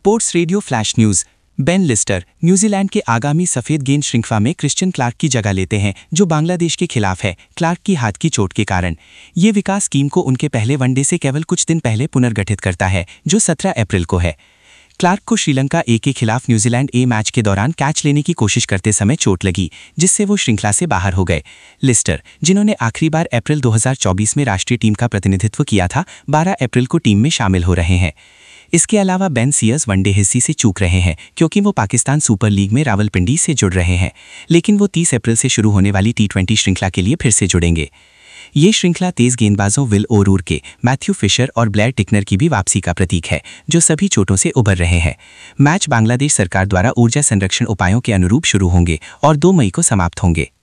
Sports radio flash news. Ben Lister New Zealand के आगामी सफेद गेंद श्रृंखला में क्रिश्चियन क्लार्क की जगह लेते हैं, जो बांग्लादेश के खिलाफ है। क्लार्क की हाथ की चोट के कारण ये विकास टीम को उनके पहले वनडे से केवल कुछ दिन पहले पुनर्गठित करता है, जो 17 अप्रैल को है। क्लार्क को श्रीलंका ए के खिलाफ न्यूजीलैंड ए मैच के दौरान कैच लेने की कोशिश करते समय चोट लगी, जिससे वो श्रृंखला से बाहर हो गए। लिस्टर, जिन्होंने आखिरी बार अप्रैल 2024 में राष्ट्रीय टीम का प्रतिनिधित्व किया था, 12 अप्रैल को टीम में शामिल हो रहे हैं। इसके अलावा बेन सीयर्स वनडे हिस्से से चूक रहे हैं, क्योंकि वो पाकिस्तान सुपर लीग में रावलपिंडी से जुड़ रहे हैं, लेकिन वो 30 अप्रैल से शुरू होने वाली T20 श्रृंखला के लिए फिर से जुड़ेंगे। ये श्रृंखला तेज गेंदबाजों विल ओरूरके, मैथ्यू फिशर और ब्लेयर टिकनर की भी वापसी का प्रतीक है, जो सभी चोटों से उबर रहे हैं। मैच बांग्लादेश सरकार द्वारा ऊर्जा संरक्षण उपायों के अनुरूप शुरू होंगे और 2 मई को समाप्त होंगे।